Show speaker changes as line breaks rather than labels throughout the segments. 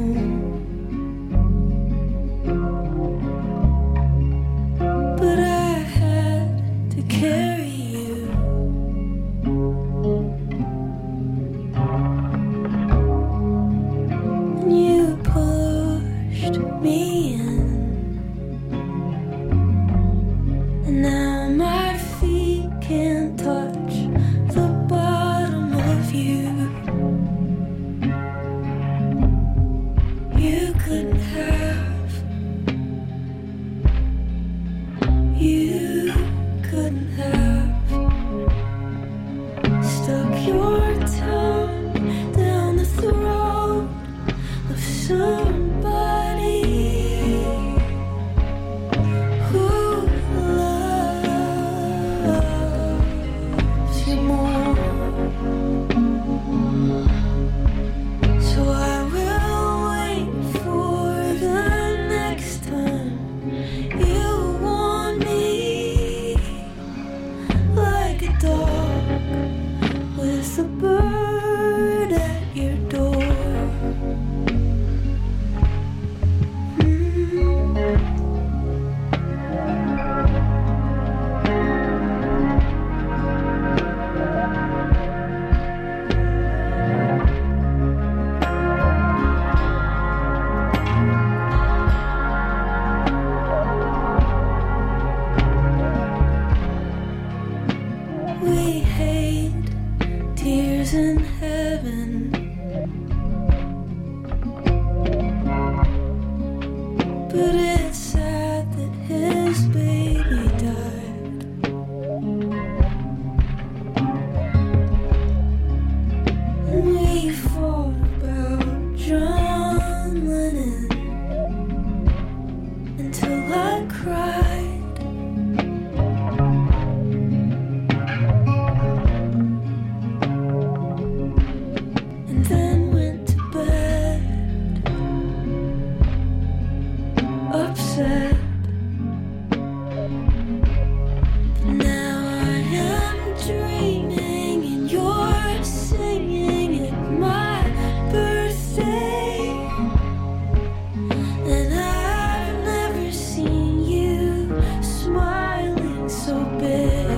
but I had to carry you. And you pushed me in, and now my feet can't touch the bottom of you. You couldn't have, you couldn't have stuck your tongue down the throat of somebody who loves you more. So I will wait for the next time you want me, like a dog with a bird at your door. We hate tears in heaven, but it's sad that his baby died. And we fought about John Lennon until I cried. And then went to bed, upset. Now I am dreaming and you're singing at my birthday. And I've never seen you smiling so big.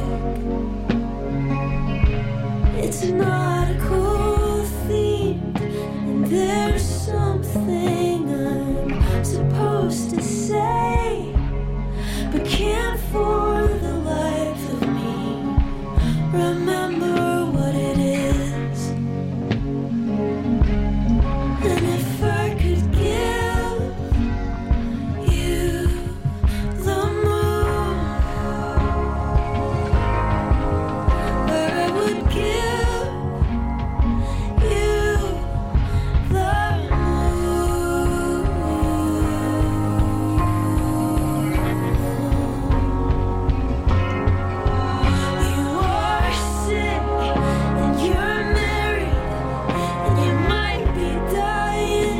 It's not a cool theme, and there's something I'm supposed to say, but can't for the life of me remember what it is. And if I could give you the moon, I would give you the moon. You are sick and you're married and you might be dying,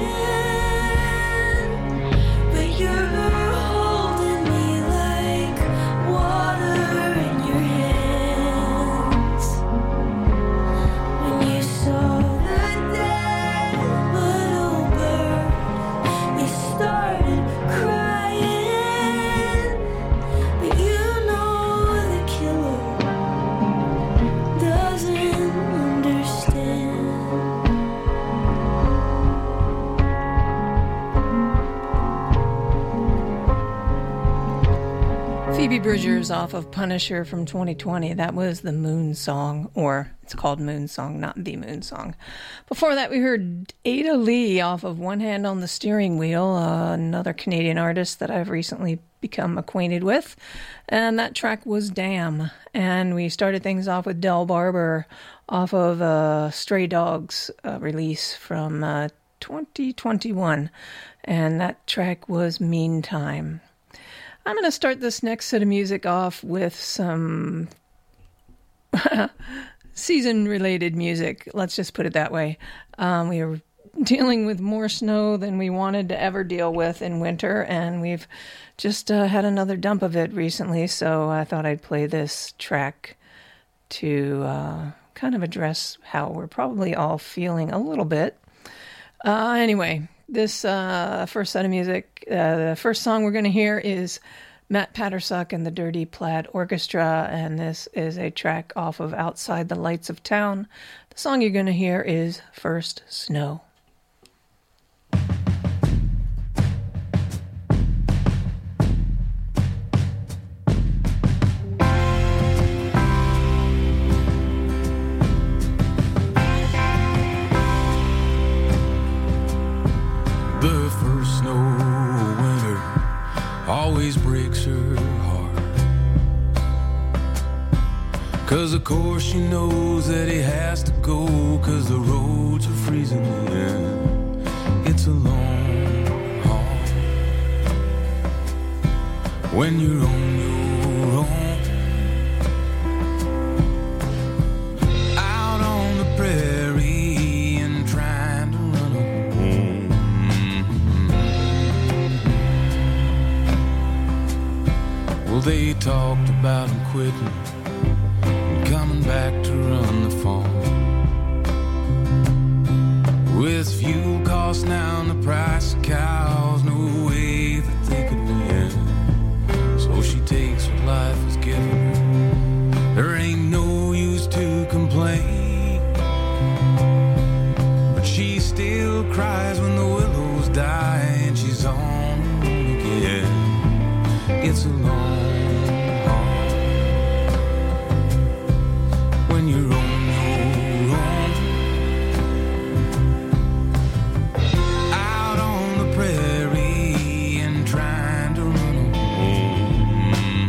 but you're holding me like water in your hands. When you saw the dead little bird, you started crying, but you know the killer doesn't understand.
Phoebe Bridgers off of Punisher from 2020. That was the Moon Song, or it's called Moon Song, not the Moon Song. Before that, we heard Ada Lee off of One Hand on the Steering Wheel, another Canadian artist that I've recently become acquainted with. And that track was Damn. And we started things off with Del Barber off of Stray Dogs release from 2021. And that track was Meantime. I'm going to start this next set of music off with some season-related music. Let's just put it that way. We are dealing with more snow than we wanted to ever deal with in winter, and we've just had another dump of it recently, so I thought I'd play this track to kind of address how we're probably all feeling a little bit. Anyway, this first set of music, the first song we're going to hear is Matt Pattersuck and the Dirty Plaid Orchestra, and this is a track off of Outside the Lights of Town. The song you're going to hear is First Snow.
The first snow of winter always breaks her heart, 'cause of course she knows that he has to go, 'cause the roads are freezing in. It's a long haul when you're on your own, out on the prairie and trying to run home. Well, they talked about him quitting and coming back to run the farm. With fuel costs now and the price of cows, no way that they could win. So she takes what life has given her. There ain't no use to complain, but she still cries when the willows die and she's on her own again. It's a long haul when you're on your own, out on the prairie and trying to run home.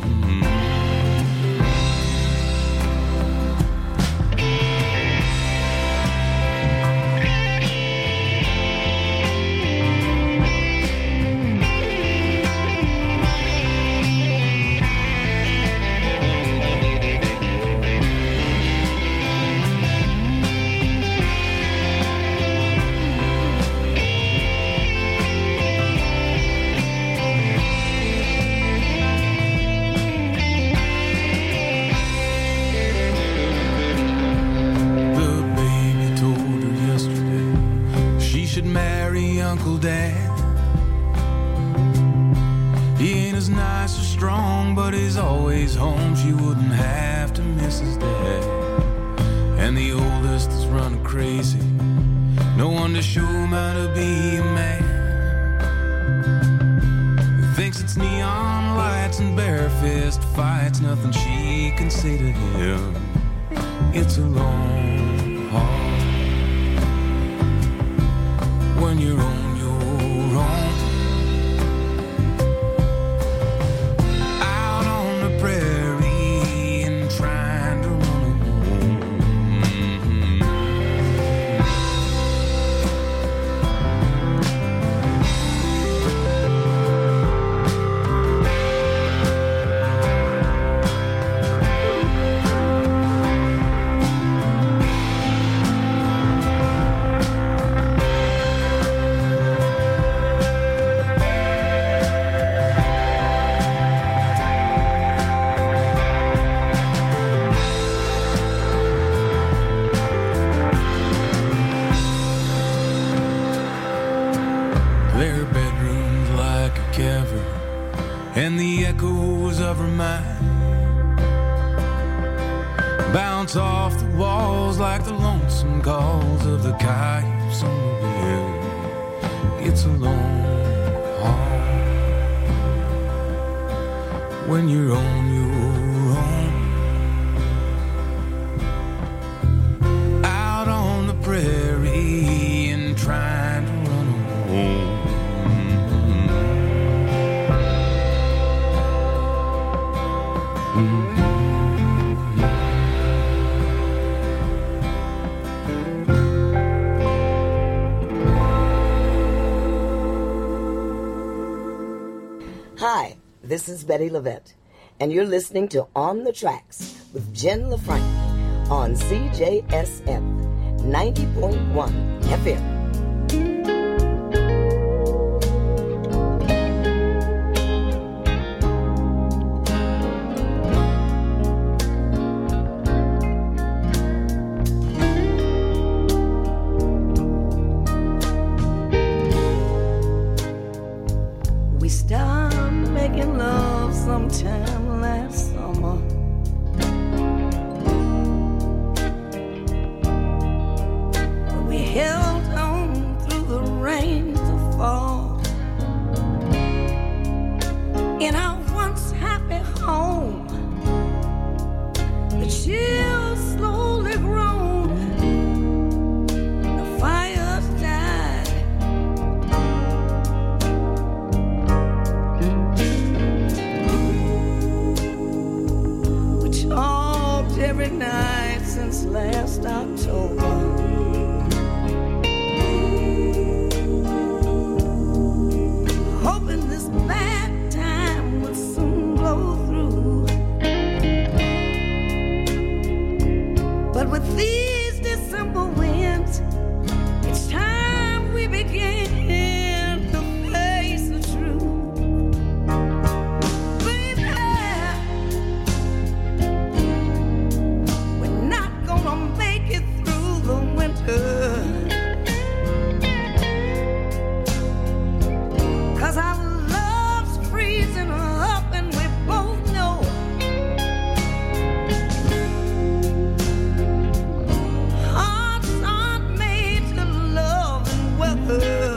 The baby told her yesterday she should marry Uncle Dan. He ain't as nice or strong, but he's always home. She wouldn't have to miss his dad. And the oldest is running crazy, no one to show him how to be a man. He thinks it's neon lights and bare fist fights, nothing she can say to him. It's a long haul when you're on your own, out on the prairie and trying to run home. Their bedroom's like a cavern, and the echoes of her mind bounce off the walls like the lonesome calls of the coyotes on the wind. It's a long haul when you're on your own, out on the prairie and trying to run home.
Hi, this is Betty Levette, and you're listening to On the Tracks with Jen LaFranc on CJSF 90.1 FM.
making love sometime last summer. We held on through the rains of fall in our once happy home. The chills slowly grown, the fires died. We talked every night since last October. Hoping this bad time would soon blow through. But with these December winds, it's time we begin to face the truth. Baby, we're not gonna make it through the winter. Our love's freezing up and we both know. Hearts aren't made to love and weather.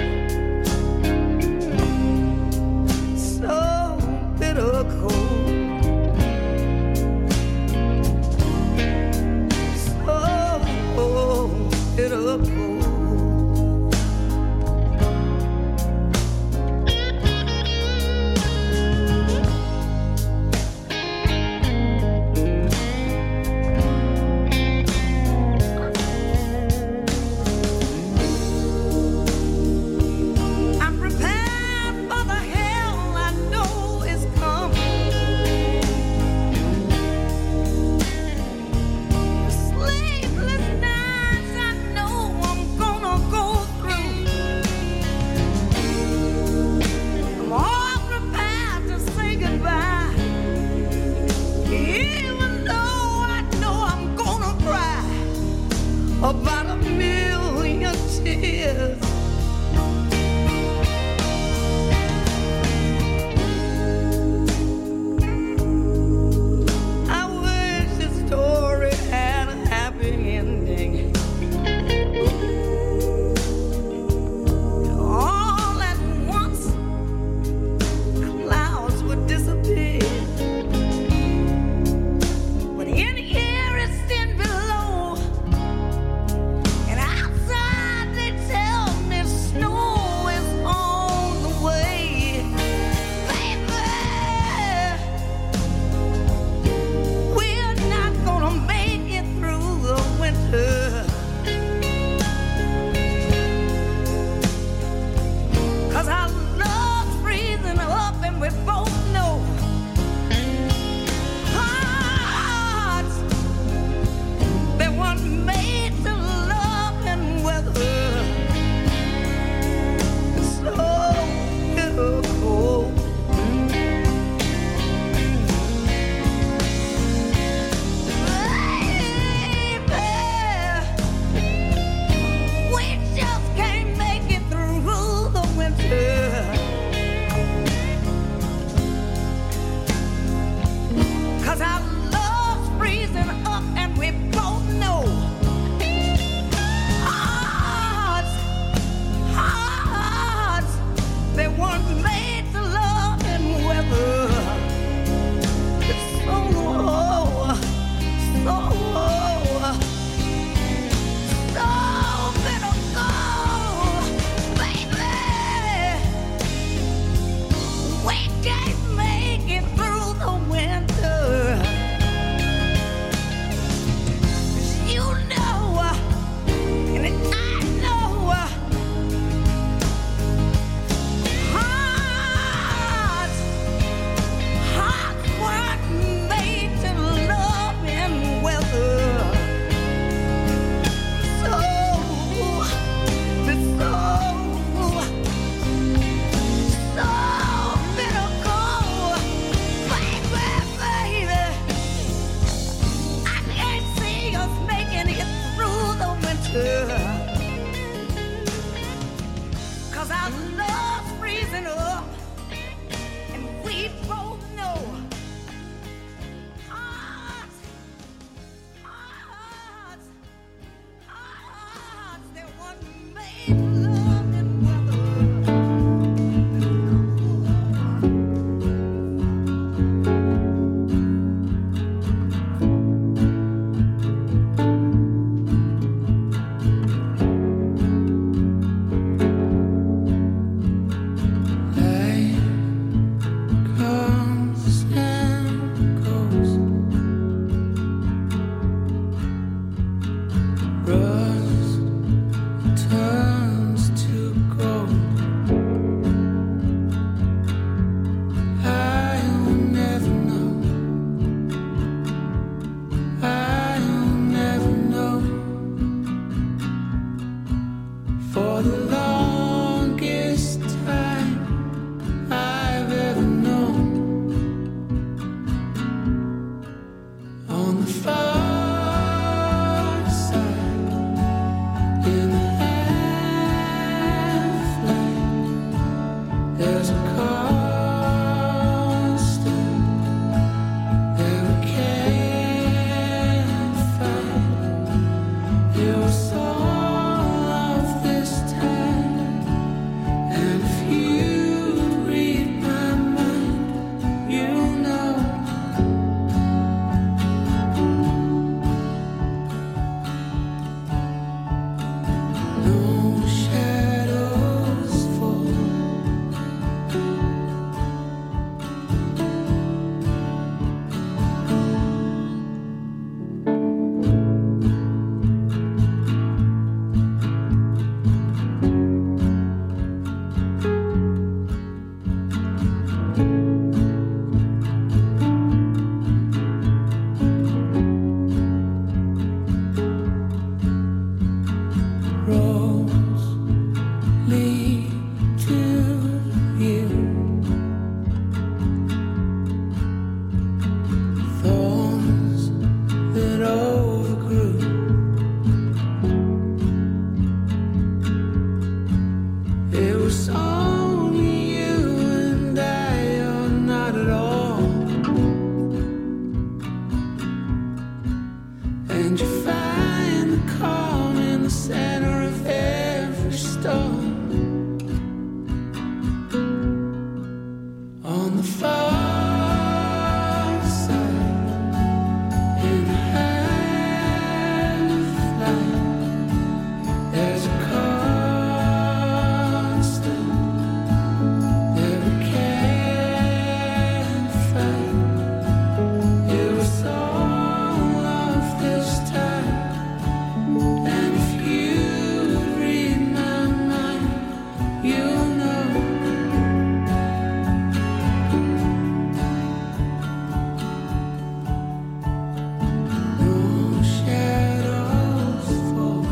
So bitter cold, so bitter cold. About a million tears. I wish this story had a happy ending. All at once, clouds would disappear. But in here it's thin below. Outside they tell me snow is on the way. Baby, we're not gonna make it through the winter. 'Cause our love's freezing up and we both know. Hearts, they weren't made to love and weather. So bitter cold. Baby, we just can't make it through the winter. 'Cause our love's freezing up and we both know. Hearts, they weren't made to love and weather. It's so bitter cold, baby. We can't make it through the winter. You know, and I know, hearts weren't made to love and weather. So bitter cold, baby. I can't see us making it through the winter. 'Cause our love's freezing up and
the far side, in the hand of light, there's a constant that we can't fight. It was all of this time, and if you read my mind, you'll know. No shadows fall.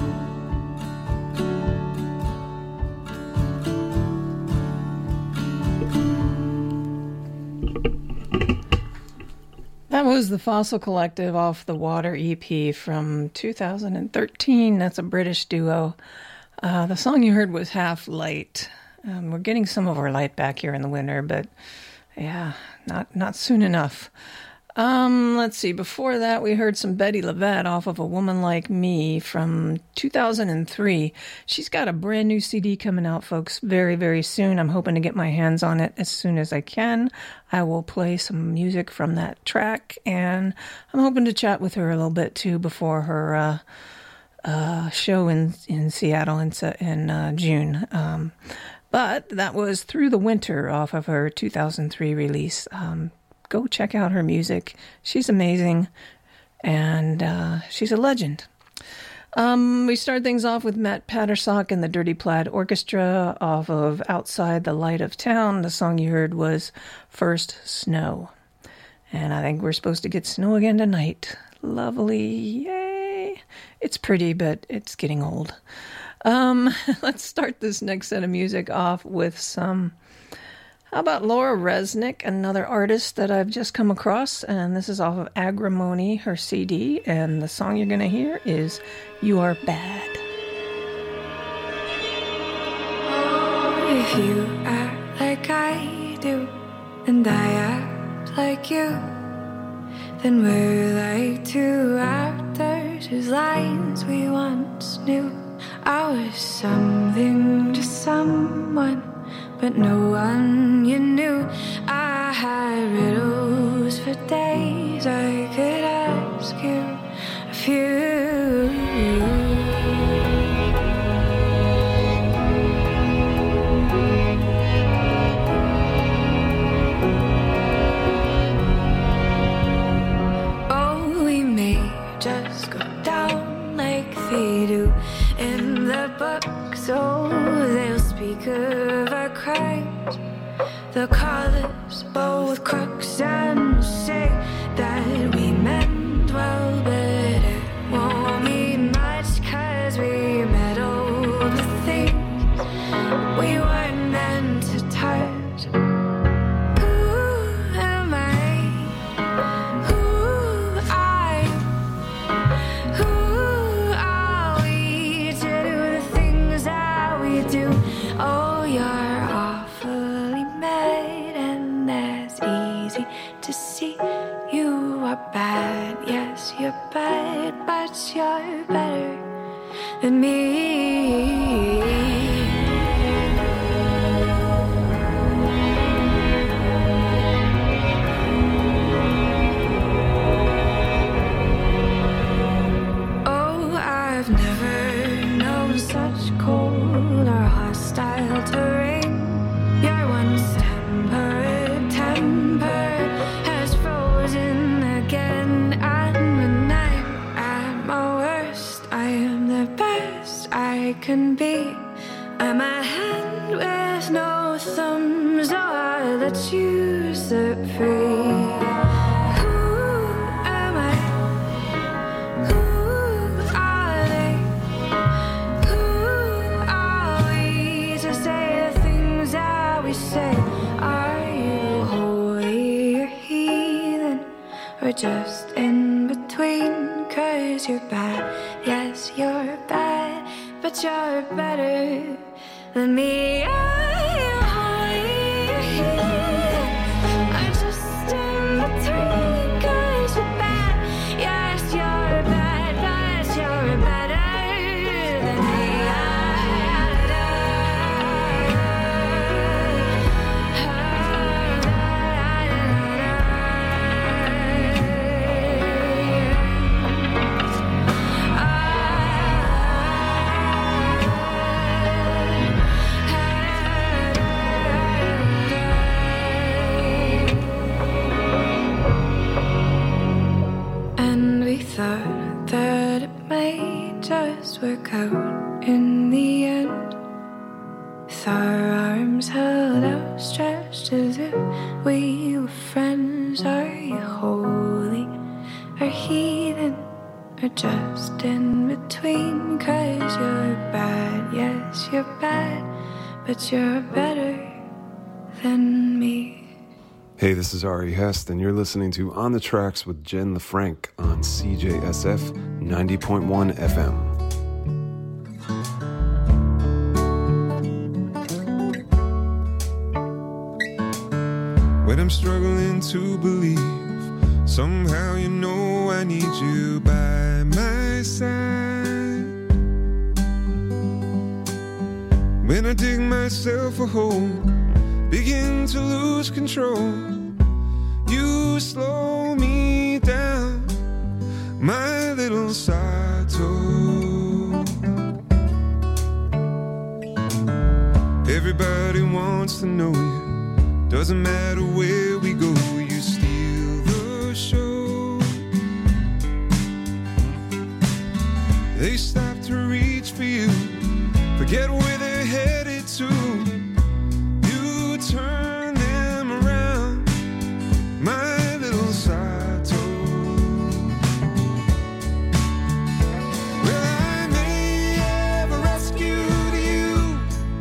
That was the Fossil Collective off the Water EP from 2013. That's a British duo. The song you heard was Half Light. We're getting some of our light back here in the winter, but yeah, not soon enough. Let's see. Before that, we heard some Betty LaVette off of A Woman Like Me from 2003. She's got a brand new CD coming out, folks, very, very soon. I'm hoping to get my hands on it as soon as I can. I will play some music from that track, and I'm hoping to chat with her a little bit, too, before her show in Seattle in June. But that was Through the Winter off of her 2003 release. Go check out her music. She's amazing, and she's a legend. We start things off with Matt Pattersock and the Dirty Plaid Orchestra off of Outside the Light of Town. The song you heard was First Snow. And I think we're supposed to get snow again tonight. Lovely. Yay. It's pretty, but it's getting old. Let's start this next set of music off with some... How about Laura Resnick, another artist that I've just come across, and this is off of Agrimony, her CD, and the song you're going to hear is You Are Bad.
If you act like I do, and I act like you, then we're like two actors whose lines we once knew. I was something to someone, but no one you knew. I had riddles for days. I could ask you a few. Oh, we may just go down like they do in the book, so they'll speak of our crimes. They'll call us both crooks and say that we meant well, but it won't mean much, 'cause we meddled with things we weren't meant to touch. Who am I? Who are we to do the things that we do? Oh, you're awfully mad, and that's easy to see. You are bad, yes, you're bad, but you're better than me. Oh, I've never known such cold or hostile terrain. Your once tempered temper has frozen again, and when I'm at my worst, I am the best I can be. I'm a hand with no thumbs, oh, I let you set free. Who am I? Who are they? Who are we to say the things that we say? Are you holy or heathen, or just in between? 'Cause you're bad, yes, you're bad, but you're better than me. Are you holy or heathen, or just in between? 'Cause you're bad, yes, you're bad, but you're better than me. work out in the end. With our arms held outstretched as if we were friends. Are you holy or heathen or just in between? 'Cause you're bad, yes you're bad, but you're better than me.
Hey, this is Ari Hest, and you're listening to On the Tracks with Jen LaFranc on CJSF 90.1 FM.
When I'm struggling to believe, somehow you know I need you by my side. When I dig myself a hole, begin to lose control, you slow me down, my little Sato. Everybody wants to know you, doesn't matter where we go, you steal the show. They stop to reach for you, forget where they're headed to. Turn them around, my little Sato. Well, I may have rescued you,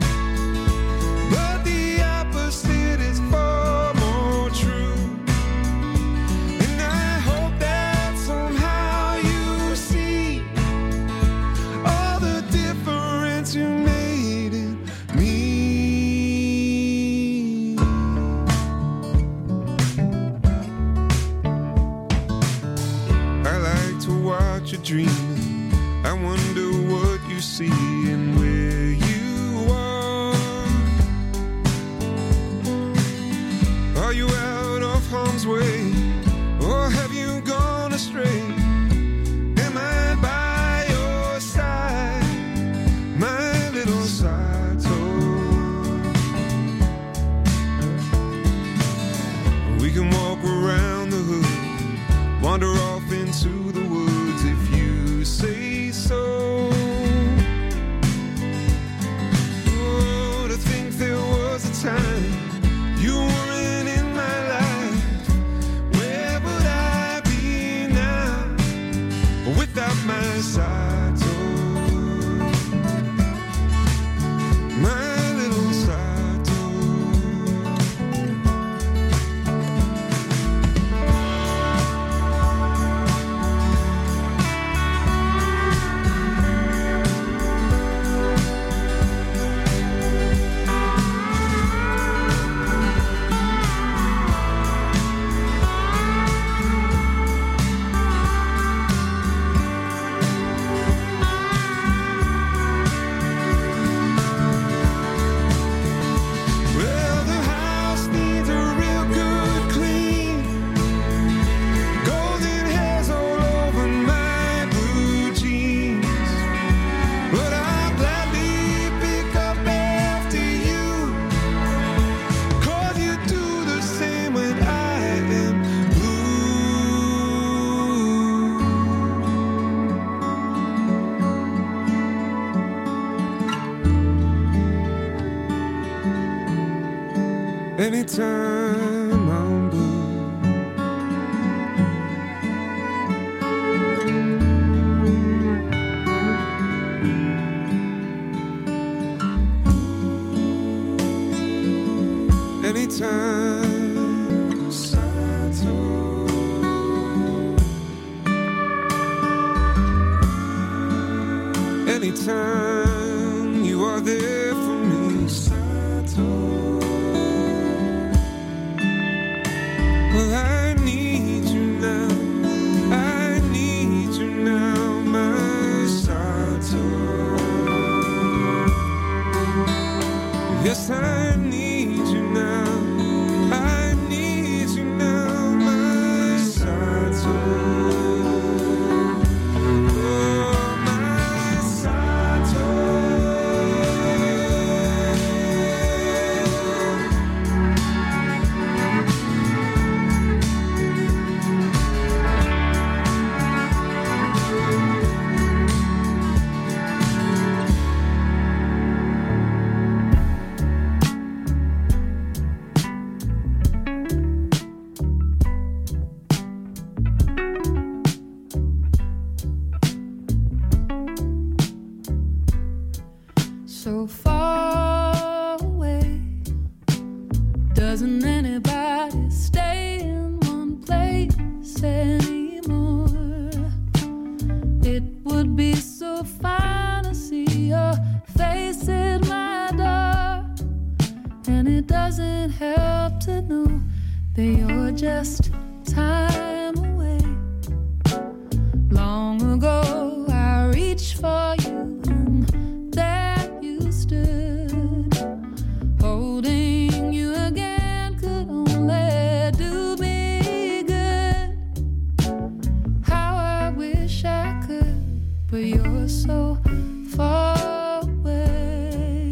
but the opposite is far more true. And I hope that somehow you see all the difference you made in me. You're dreaming, I wonder what you see and where you are you out of harm's way, or have you gone astray? Am I by your side, my little Sato? We can walk around the hood, wander off into the woods if you say so. Oh, to think there was a time you weren't in my life. Where would I be now without my Sato? My little Sato. Anytime I'm blue, anytime Sato. Anytime you are there for me, Sato. Well, I need you now, I need you now, my Sato. Yes, I need you now, I need you now, my Sato. Oh, my Sato.
doesn't anybody stay in one place anymore? It would be so fine to see your face at my door, and it doesn't help to know that you're just time away. Long ago I reached for you, and there you stood. Holding you again could only do me good. How I wish I could, but you're so far away.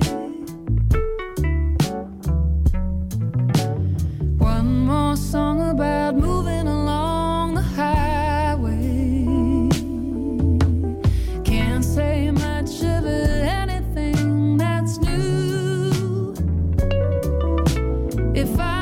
One more song about moving along the highway. Can't say much of anything that's new. If I